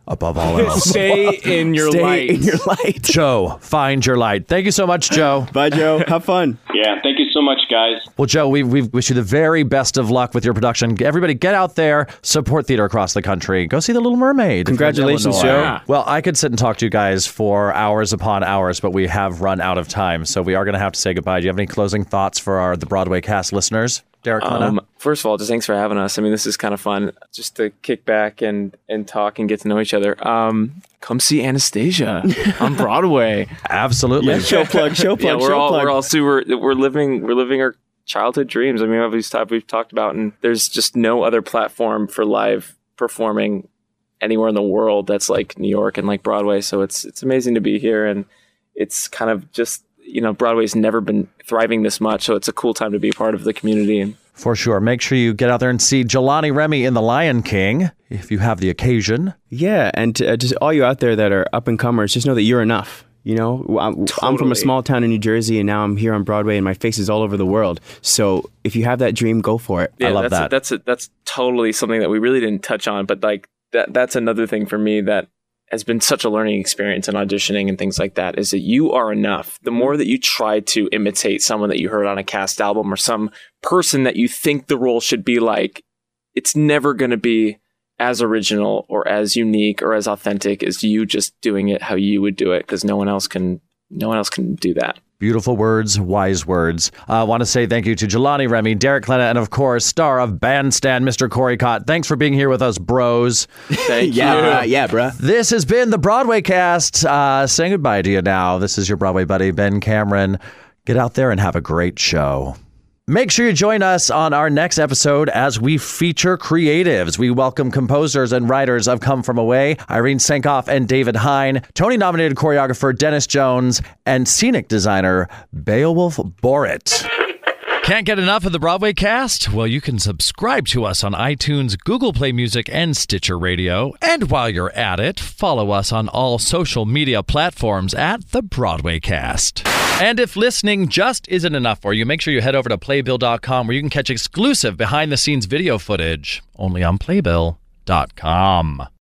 above all else. Stay in your Stay light. in your light. Joe, find your light. Thank you so much, Joe. Bye, Joe. Have fun. Yeah, thank you so much, guys. Well, Joe, we, we wish you the very best of luck with your production. Everybody get out there, support theater across the country. Go see The Little Mermaid. Congratulations, Joe. Yeah. Well, I could sit and talk to you guys for hours upon hours, but we have run out of time, so we are going to have to say goodbye. Do you have any closing thoughts for our the Broadway cast listeners? Derek Klena? Um, first of all, just thanks for having us. I mean, this is kind of fun just to kick back and, and talk and get to know each other. Um, come see Anastasia on Broadway. Absolutely. Yeah, show plug, show plug, yeah, we're show all plug. we're all super. We're living we're living our childhood dreams. I mean, we've talked we've talked about, and there's just no other platform for live performing anywhere in the world that's like New York and like Broadway. So it's it's amazing to be here, and it's kind of just. You know, Broadway's never been thriving this much, so it's a cool time to be part of the community. And For sure. Make sure you get out there and see Jelani Remy in The Lion King if you have the occasion. Yeah, and uh, just all you out there that are up and comers, just know that you're enough. You know, I'm, Totally. I'm from a small town in New Jersey, and now I'm here on Broadway, and my face is all over the world. So if you have that dream, go for it. yeah, I love that's that. that's a, that's totally something that we really didn't touch on, but like that that's another thing for me that has been such a learning experience in auditioning and things like that, is that you are enough. The more that you try to imitate someone that you heard on a cast album or some person that you think the role should be like, it's never going to be as original or as unique or as authentic as you just doing it how you would do it, because no one else can no one else can do that. Beautiful words, wise words. I uh, want to say thank you to Jelani Remy, Derek Klena, and of course, star of Bandstand, Mister Corey Cott. Thanks for being here with us, bros. Thank yeah, you. bruh, yeah, bruh. This has been the Broadway Cast. Uh, saying goodbye to you now. This is your Broadway buddy, Ben Cameron. Get out there and have a great show. Make sure you join us on our next episode as we feature creatives. We welcome composers and writers of Come From Away, Irene Sankoff and David Hine, Tony-nominated choreographer Dennis Jones, and scenic designer Beowulf Borit. Can't get enough of the Broadway Cast? Well, you can subscribe to us on iTunes, Google Play Music, and Stitcher Radio. And while you're at it, follow us on all social media platforms at the Broadway Cast. And if listening just isn't enough for you, make sure you head over to playbill dot com where you can catch exclusive behind-the-scenes video footage only on playbill dot com.